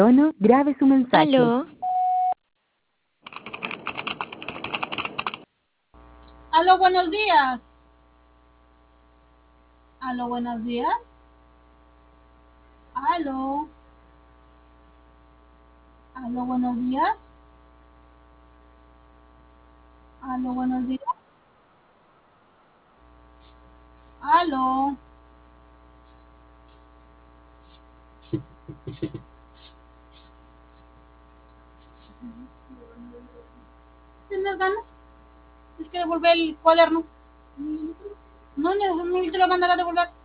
tono, grabe su mensaje. Aló, Aló, buenos días. Aló, buenos días. Aló. Aló, buenos días. Aló, buenos días. Aló. ¿Tienes ganas? Es que devolver el cuaderno. No, no te lo mandará a devolver.